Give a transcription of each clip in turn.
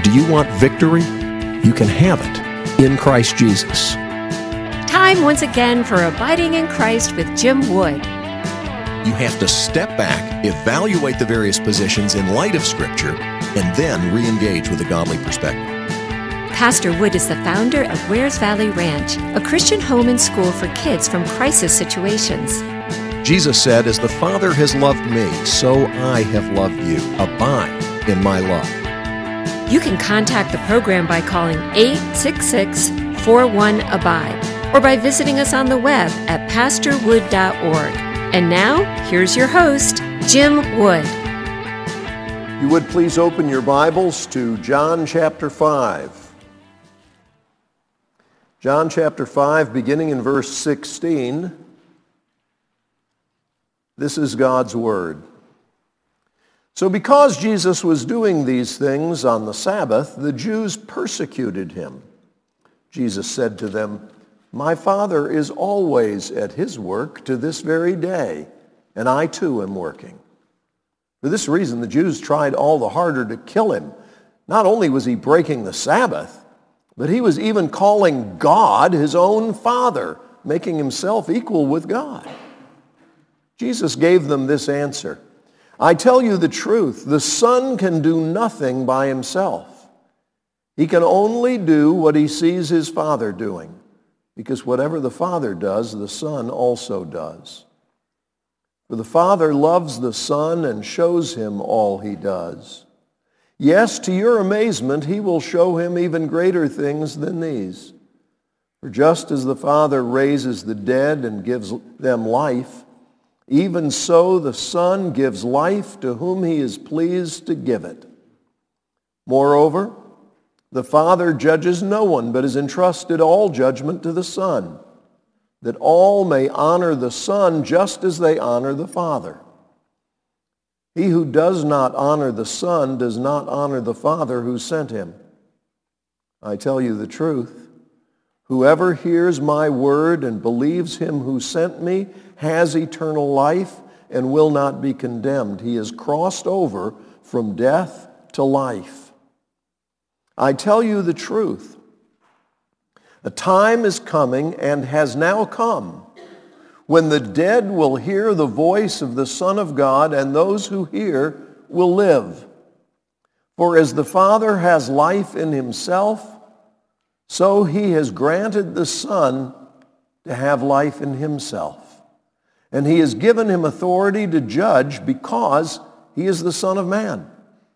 Do you want victory? You can have it in Christ Jesus. Time once again for Abiding in Christ with Jim Wood. You have to step back, evaluate the various positions in light of Scripture, and then re-engage with a godly perspective. Pastor Wood is the founder of Wares Valley Ranch, a Christian home and school for kids from crisis situations. Jesus said, "As the Father has loved me, so I have loved you. Abide in my love." You can contact the program by calling 866-41-ABIDE or by visiting us on the web at pastorwood.org. And now, here's your host, Jim Wood. You would please open your Bibles to John chapter 5. John chapter 5, beginning in verse 16. This is God's Word. So because Jesus was doing these things on the Sabbath, the Jews persecuted him. Jesus said to them, "My Father is always at his work to this very day, and I too am working." For this reason, the Jews tried all the harder to kill him. Not only was he breaking the Sabbath, but he was even calling God his own Father, making himself equal with God. Jesus gave them this answer: "I tell you the truth, the Son can do nothing by himself. He can only do what he sees his Father doing, because whatever the Father does, the Son also does. For the Father loves the Son and shows him all he does. Yes, to your amazement, he will show him even greater things than these. For just as the Father raises the dead and gives them life, even so the Son gives life to whom he is pleased to give it. Moreover, the Father judges no one, but has entrusted all judgment to the Son, that all may honor the Son just as they honor the Father. He who does not honor the Son does not honor the Father who sent him. I tell you the truth, whoever hears my word and believes him who sent me has eternal life and will not be condemned. He has crossed over from death to life. I tell you the truth. A time is coming and has now come when the dead will hear the voice of the Son of God, and those who hear will live. For as the Father has life in himself, so he has granted the Son to have life in himself. And he has given him authority to judge because he is the Son of Man.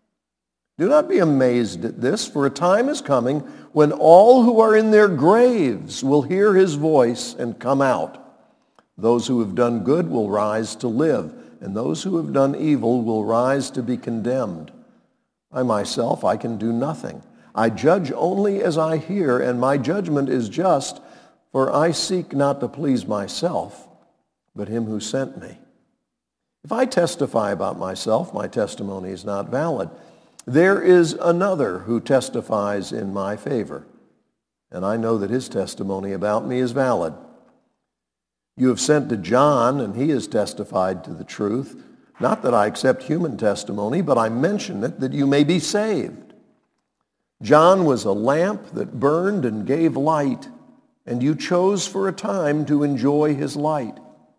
Do not be amazed at this, for a time is coming when all who are in their graves will hear his voice and come out. Those who have done good will rise to live, and those who have done evil will rise to be condemned. I myself, I can do nothing. I judge only as I hear, and my judgment is just, for I seek not to please myself, but him who sent me. If I testify about myself, my testimony is not valid. There is another who testifies in my favor, and I know that his testimony about me is valid. You have sent to John, and he has testified to the truth. Not that I accept human testimony, but I mention it that you may be saved. John was a lamp that burned and gave light, and you chose for a time to enjoy his light.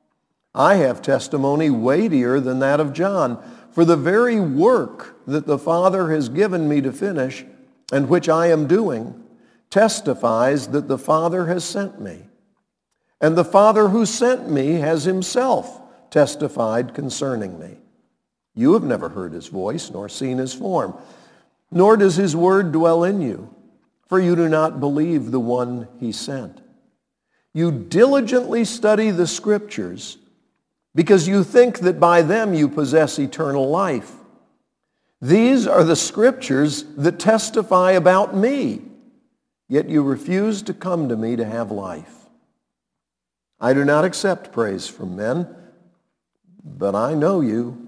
I have testimony weightier than that of John, for the very work that the Father has given me to finish, and which I am doing, testifies that the Father has sent me. And the Father who sent me has himself testified concerning me. You have never heard his voice, nor seen his form, nor does his word dwell in you, for you do not believe the one he sent. You diligently study the Scriptures, because you think that by them you possess eternal life. These are the Scriptures that testify about me, yet you refuse to come to me to have life. I do not accept praise from men, but I know you.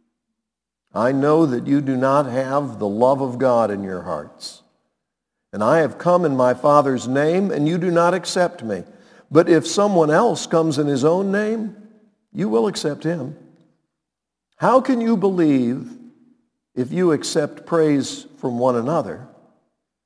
I know that you do not have the love of God in your hearts. And I have come in my Father's name, and you do not accept me. But if someone else comes in his own name, you will accept him. How can you believe if you accept praise from one another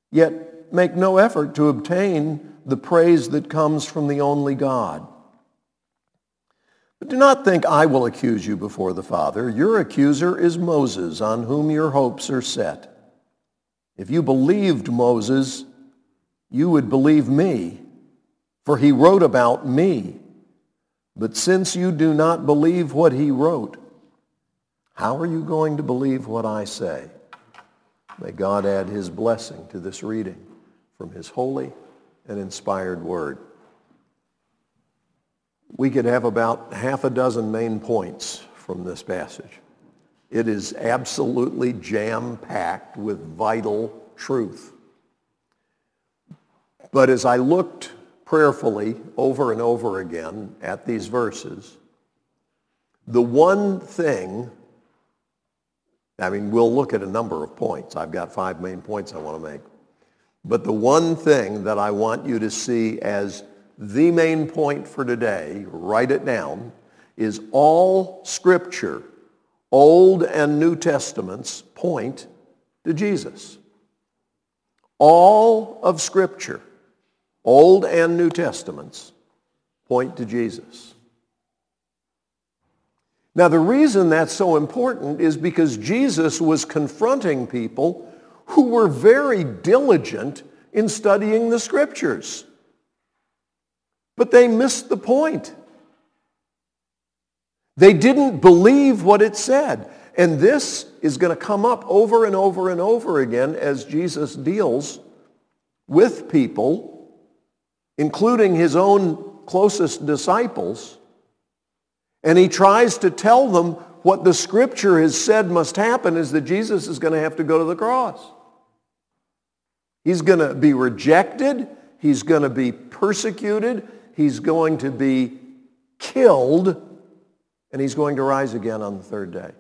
yet make no effort to obtain the praise that comes from the only God. But do not think I will accuse you before the Father. Your accuser is Moses, on whom your hopes are set. If you believed Moses, you would believe me, for he wrote about me. But since you do not believe what he wrote, how are you going to believe what I say? May God add his blessing to this reading from his holy and inspired word. We could have about half a dozen main points from this passage. It is absolutely jam-packed with vital truth. But as I looked prayerfully over and over again at these verses, the one thing, we'll look at a number of points. I've got 5 main points I want to make. But the one thing that I want you to see as the main point for today, write it down, is all Scripture, Old and New Testaments, point to Jesus. All of Scripture, Old and New Testaments, point to Jesus. Now, the reason that's so important is because Jesus was confronting people who were very diligent in studying the Scriptures. But they missed the point. They didn't believe what it said. And this is going to come up over and over and over again as Jesus deals with people, including his own closest disciples. And he tries to tell them what the Scripture has said must happen is that Jesus is going to have to go to the cross. He's going to be rejected. He's going to be persecuted. He's going to be killed. And he's going to rise again on the third day.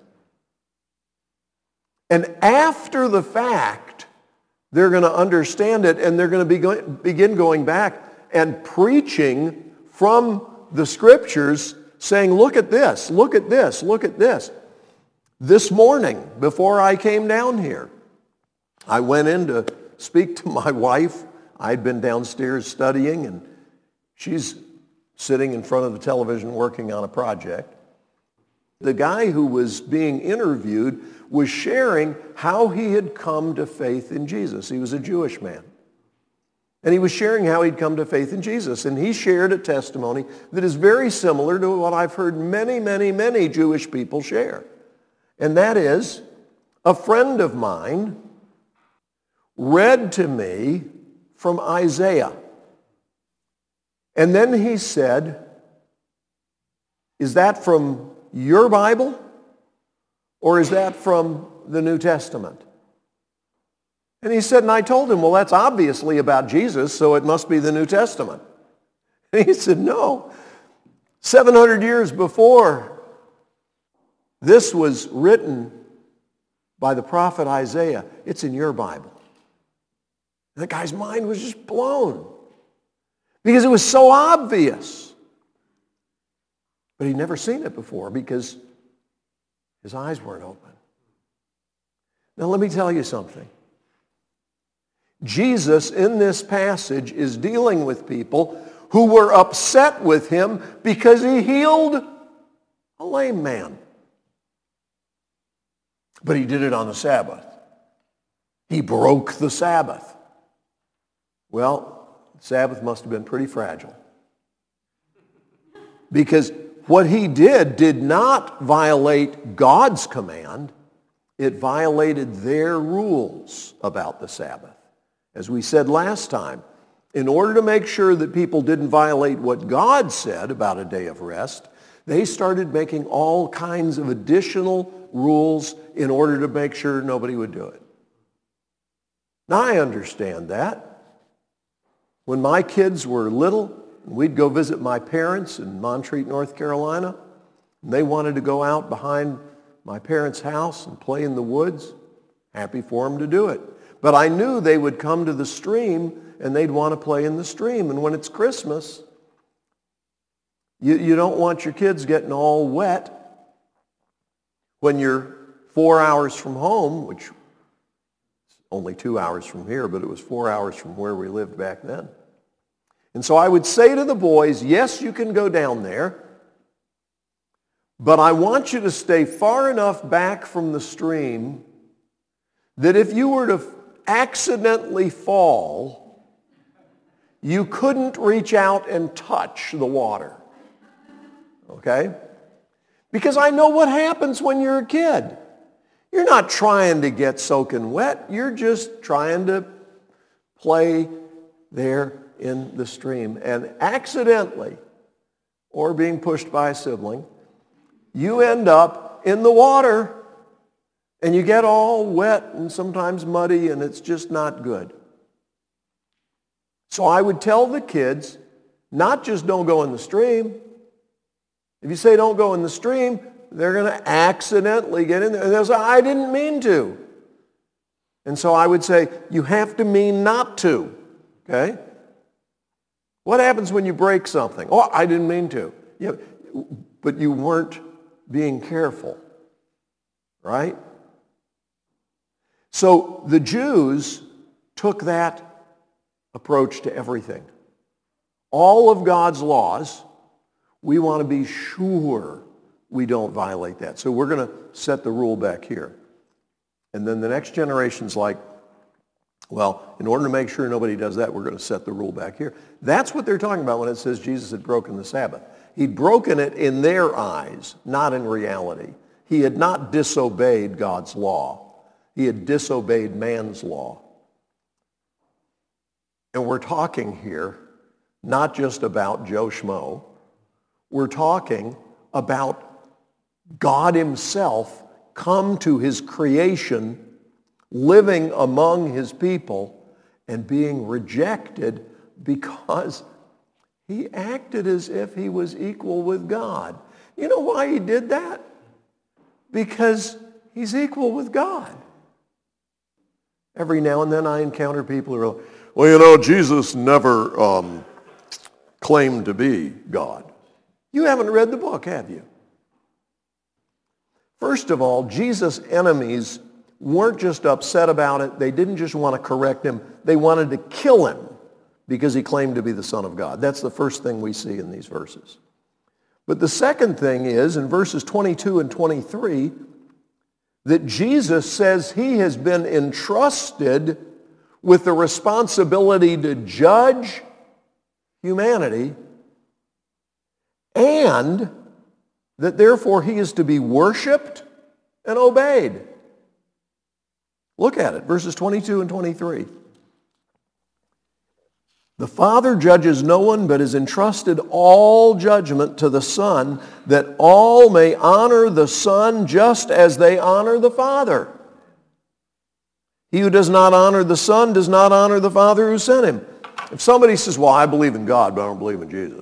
And after the fact, they're going to understand it, and they're going to begin going back and preaching from the Scriptures, saying, look at this, look at this, look at this. This morning, before I came down here, I went in to speak to my wife. I'd been downstairs studying, and she's sitting in front of the television working on a project. The guy who was being interviewed was sharing how he had come to faith in Jesus. He was a Jewish man. And he was sharing how he'd come to faith in Jesus. And he shared a testimony that is very similar to what I've heard many, many, many Jewish people share. And that is, a friend of mine read to me from Isaiah. And then he said, is that from your Bible, or is that from the New Testament? And he said, and I told him, well, that's obviously about Jesus, so it must be the New Testament. And he said, no. 700 years before this was written by the prophet Isaiah, it's in your Bible. And the guy's mind was just blown because it was so obvious. But he'd never seen it before because his eyes weren't open. Now let me tell you something. Jesus in this passage is dealing with people who were upset with him because he healed a lame man. But he did it on the Sabbath. He broke the Sabbath. Well, the Sabbath must have been pretty fragile. Because what he did not violate God's command. It violated their rules about the Sabbath. As we said last time, in order to make sure that people didn't violate what God said about a day of rest, they started making all kinds of additional rules in order to make sure nobody would do it. Now, I understand that. When my kids were little, we'd go visit my parents in Montreat, North Carolina, and they wanted to go out behind my parents' house and play in the woods. Happy for them to do it. But I knew they would come to the stream and they'd want to play in the stream. And when it's Christmas, you don't want your kids getting all wet when you're 4 hours from home, which only 2 hours from here, but it was 4 hours from where we lived back then. And so I would say to the boys, yes, you can go down there, but I want you to stay far enough back from the stream that if you were to accidentally fall, you couldn't reach out and touch the water. Okay? Because I know what happens when you're a kid. You're not trying to get soaking wet. You're just trying to play there in the stream. And accidentally, or being pushed by a sibling, you end up in the water and you get all wet and sometimes muddy, and it's just not good. So I would tell the kids, not just don't go in the stream. If you say don't go in the stream, they're going to accidentally get in there. And they'll say, I didn't mean to. And so I would say, you have to mean not to. Okay? What happens when you break something? Oh, I didn't mean to. Yeah, but you weren't being careful. Right? So the Jews took that approach to everything. All of God's laws, we want to be sure we don't violate that. So we're going to set the rule back here. And then the next generation's like, well, in order to make sure nobody does that, we're going to set the rule back here. That's what they're talking about when it says Jesus had broken the Sabbath. He'd broken it in their eyes, not in reality. He had not disobeyed God's law. He had disobeyed man's law. And we're talking here not just about Joe Schmo. We're talking about God himself come to his creation, living among his people, and being rejected because he acted as if he was equal with God. You know why he did that? Because he's equal with God. Every now and then I encounter people who are like, well, you know, Jesus never claimed to be God. You haven't read the book, have you? First of all, Jesus' enemies weren't just upset about it. They didn't just want to correct him. They wanted to kill him because he claimed to be the Son of God. That's the first thing we see in these verses. But the second thing is, in verses 22 and 23, that Jesus says he has been entrusted with the responsibility to judge humanity, and that therefore he is to be worshiped and obeyed. Look at it, verses 22 and 23. The Father judges no one, but has entrusted all judgment to the Son, that all may honor the Son just as they honor the Father. He who does not honor the Son does not honor the Father who sent him. If somebody says, well, I believe in God, but I don't believe in Jesus,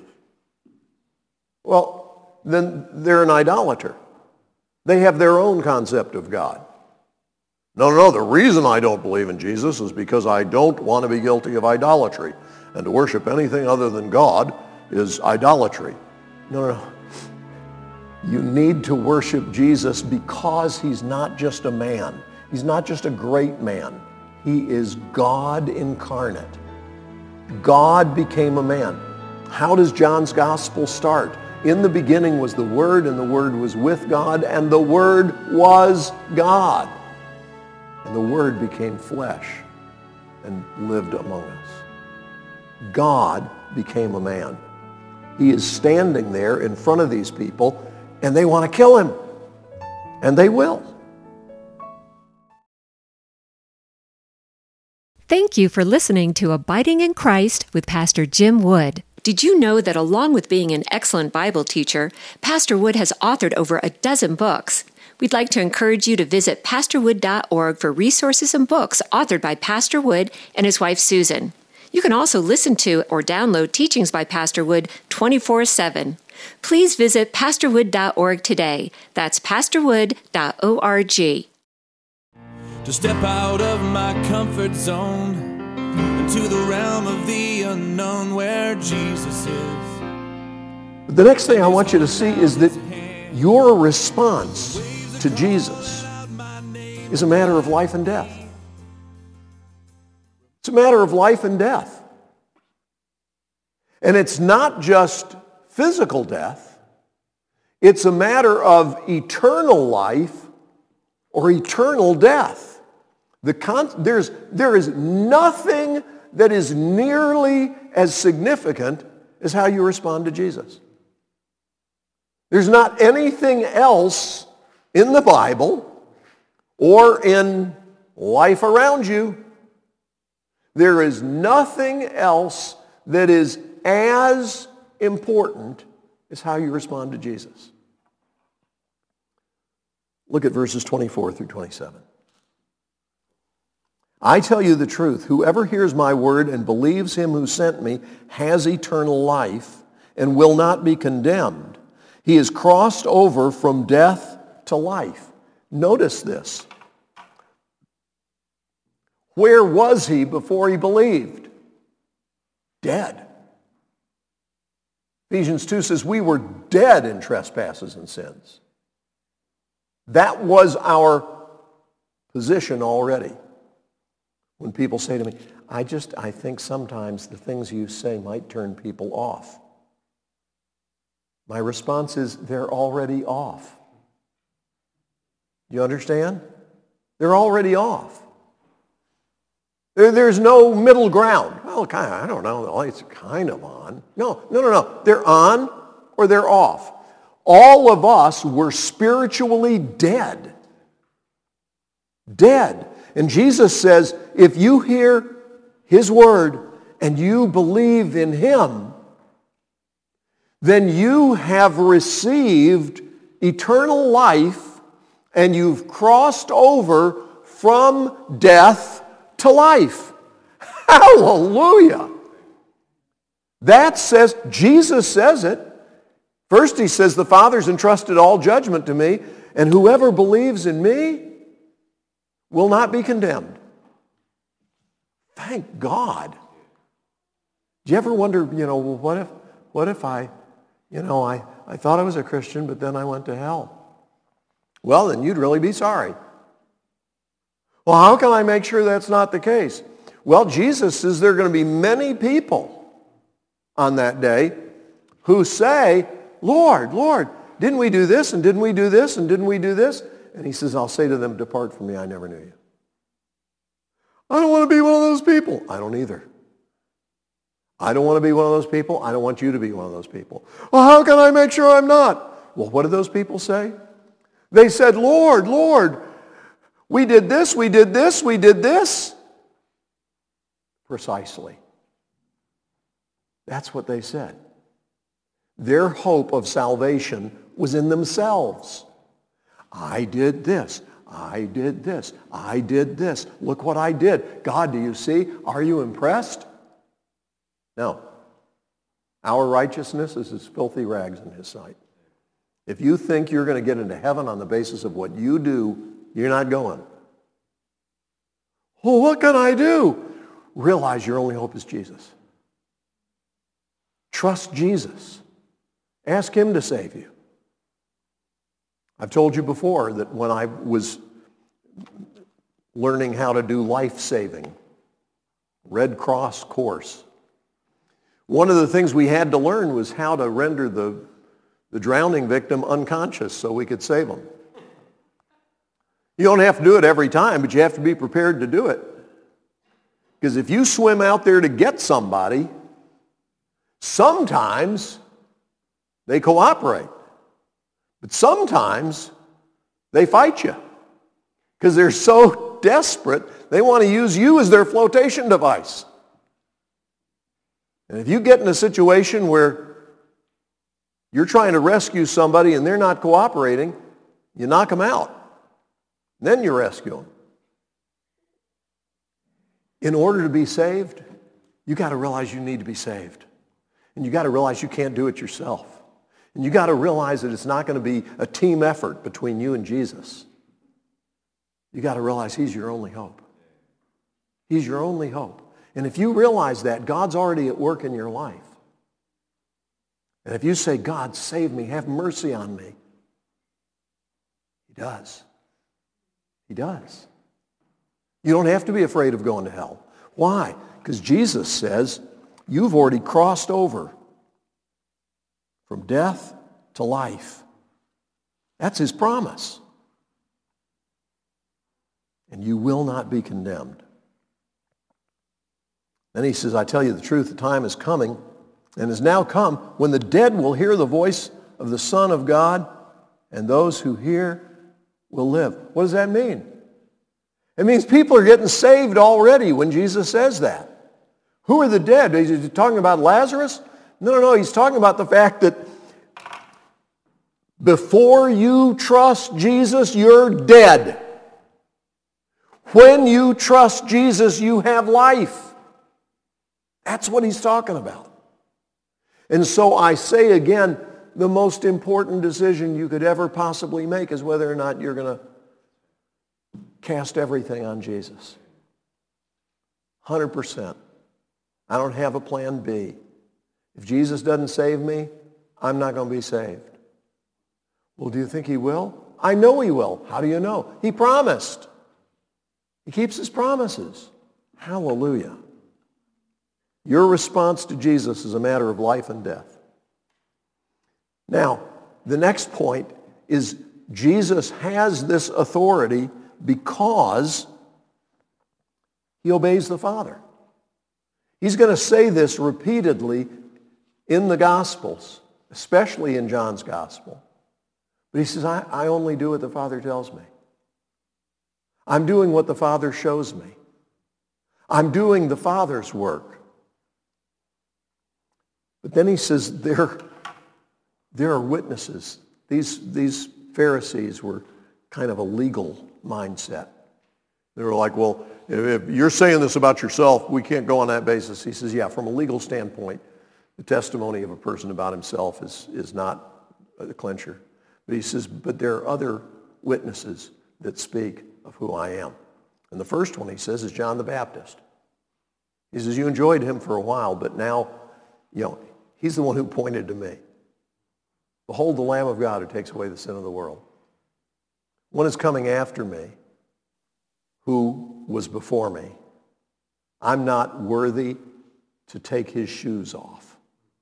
well, then they're an idolater. They have their own concept of God. No, the reason I don't believe in Jesus is because I don't want to be guilty of idolatry. And to worship anything other than God is idolatry. No. You need to worship Jesus because he's not just a man. He's not just a great man. He is God incarnate. God became a man. How does John's gospel start? In the beginning was the Word, and the Word was with God, and the Word was God. And the Word became flesh and lived among us. God became a man. He is standing there in front of these people, and they want to kill him. And they will. Thank you for listening to Abiding in Christ with Pastor Jim Wood. Did you know that along with being an excellent Bible teacher, Pastor Wood has authored over a dozen books? We'd like to encourage you to visit pastorwood.org for resources and books authored by Pastor Wood and his wife Susan. You can also listen to or download teachings by Pastor Wood 24/7. Please visit pastorwood.org today. That's pastorwood.org. To step out of my comfort zone into the realm of the unknown where Jesus is. The next thing I want you to see is that your response to Jesus is a matter of life and death. It's a matter of life and death. And it's not just physical death. It's a matter of eternal life or eternal death. There is nothing that is nearly as significant as how you respond to Jesus. There's not anything else in the Bible or in life around you. There is nothing else that is as important as how you respond to Jesus. Look at verses 24 through 27. I tell you the truth, whoever hears my word and believes him who sent me has eternal life and will not be condemned. He has crossed over from death to life. Notice this. Where was he before he believed? Dead. Ephesians 2 says we were dead in trespasses and sins. That was our position already. When people say to me, I think sometimes the things you say might turn people off. My response is, they're already off. You understand? They're already off. There's no middle ground. Well, I don't know. The light's kind of on. No. They're on or they're off. All of us were spiritually dead. Dead. And Jesus says, if you hear his word and you believe in him, then you have received eternal life and you've crossed over from death to life. Hallelujah! That says, Jesus says it. First he says, the Father's entrusted all judgment to me, and whoever believes in me will not be condemned. Thank God. Do you ever wonder, what if I thought I was a Christian, but then I went to hell? Well, then you'd really be sorry. Well, how can I make sure that's not the case? Well, Jesus says there are going to be many people on that day who say, Lord, Lord, didn't we do this, and didn't we do this, and didn't we do this? And he says, I'll say to them, depart from me, I never knew you. I don't want to be one of those people. I don't either. I don't want to be one of those people. I don't want you to be one of those people. Well, how can I make sure I'm not? Well, what did those people say? They said, Lord, Lord, we did this, we did this, we did this. Precisely. That's what they said. Their hope of salvation was in themselves. I did this. I did this. I did this. Look what I did. God, do you see? Are you impressed? No. Our righteousness is as filthy rags in his sight. If you think you're going to get into heaven on the basis of what you do, you're not going. Well, what can I do? Realize your only hope is Jesus. Trust Jesus. Ask him to save you. I've told you before that when I was learning how to do life-saving, Red Cross course, one of the things we had to learn was how to render the drowning victim unconscious so we could save them. You don't have to do it every time, but you have to be prepared to do it. Because if you swim out there to get somebody, sometimes they cooperate. But sometimes they fight you because they're so desperate, they want to use you as their flotation device. And if you get in a situation where you're trying to rescue somebody and they're not cooperating, you knock them out. Then you rescue them. In order to be saved, you got to realize you need to be saved. And you got to realize you can't do it yourself. And you got to realize that it's not going to be a team effort between you and Jesus. You got to realize he's your only hope. He's your only hope. And if you realize that, God's already at work in your life. And if you say, God, save me, have mercy on me, he does. He does. You don't have to be afraid of going to hell. Why? Because Jesus says, you've already crossed over from death to life. That's his promise. And you will not be condemned. Then he says, I tell you the truth, the time is coming and has now come when the dead will hear the voice of the Son of God, and those who hear will live. What does that mean? It means people are getting saved already when Jesus says that. Who are the dead? Is he talking about Lazarus? No. He's talking about the fact that before you trust Jesus, you're dead. When you trust Jesus, you have life. That's what he's talking about. And so I say again, the most important decision you could ever possibly make is whether or not you're going to cast everything on Jesus. 100%. I don't have a plan B. If Jesus doesn't save me, I'm not going to be saved. Well, do you think he will? I know he will. How do you know? He promised. He keeps his promises. Hallelujah. Your response to Jesus is a matter of life and death. Now, the next point is Jesus has this authority because he obeys the Father. He's going to say this repeatedly in the Gospels, especially in John's Gospel. But he says, I only do what the Father tells me. I'm doing what the Father shows me. I'm doing the Father's work. But then he says, there are witnesses. These Pharisees were kind of a legal mindset. They were like, well, if you're saying this about yourself, we can't go on that basis. He says, yeah, from a legal standpoint, the testimony of a person about himself is not a clincher. But he says, but there are other witnesses that speak of who I am. And the first one, he says, is John the Baptist. He says, you enjoyed him for a while, but now, he's the one who pointed to me. Behold the Lamb of God who takes away the sin of the world. One is coming after me who was before me. I'm not worthy to take his shoes off.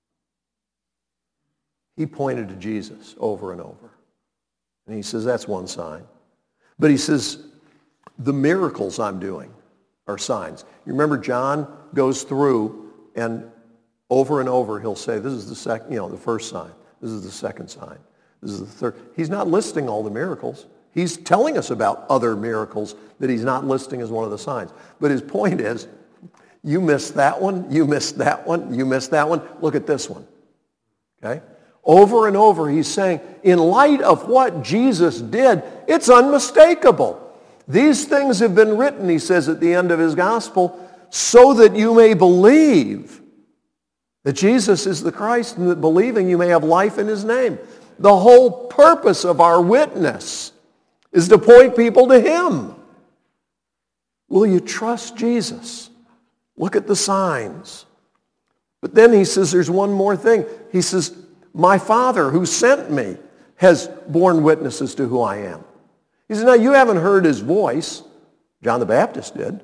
He pointed to Jesus over and over. And he says, that's one sign. But he says, the miracles I'm doing are signs. You remember John goes through and over he'll say, this is the first sign. This is the second sign. This is the third. He's not listing all the miracles. He's telling us about other miracles that he's not listing as one of the signs. But his point is, you missed that one, you missed that one, you missed that one. Look at this one. Okay? Over and over he's saying, in light of what Jesus did, it's unmistakable. These things have been written, he says at the end of his gospel, so that you may believe that Jesus is the Christ, and that believing you may have life in his name. The whole purpose of our witness is to point people to him. Will you trust Jesus? Look at the signs. But then he says there's one more thing. He says, my Father who sent me has borne witnesses to who I am. He says, now you haven't heard his voice. John the Baptist did.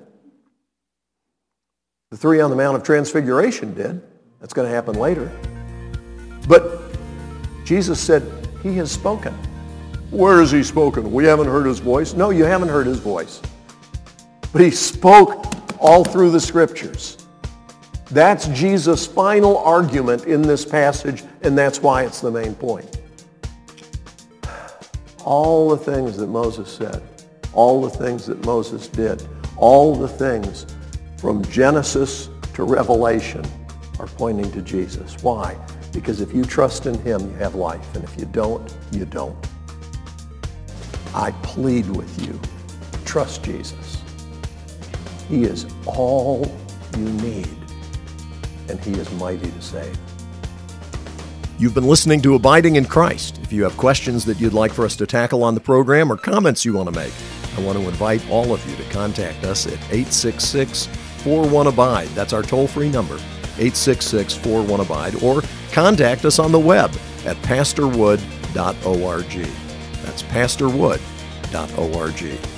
The three on the Mount of Transfiguration did. That's going to happen later. But Jesus said, he has spoken. Where has he spoken? We haven't heard his voice. No, you haven't heard his voice. But he spoke all through the Scriptures. That's Jesus' final argument in this passage, and that's why it's the main point. All the things that Moses said, all the things that Moses did, all the things from Genesis to Revelation are pointing to Jesus. Why? Because if you trust in him, you have life, and if you don't, you don't. I plead with you, trust Jesus. He is all you need, and he is mighty to save. You've been listening to Abiding in Christ. If you have questions that you'd like for us to tackle on the program or comments you want to make, I want to invite all of you to contact us at 866-41-ABIDE. That's our toll-free number, 866-41-ABIDE, or contact us on the web at pastorwood.org. That's pastorwood.org.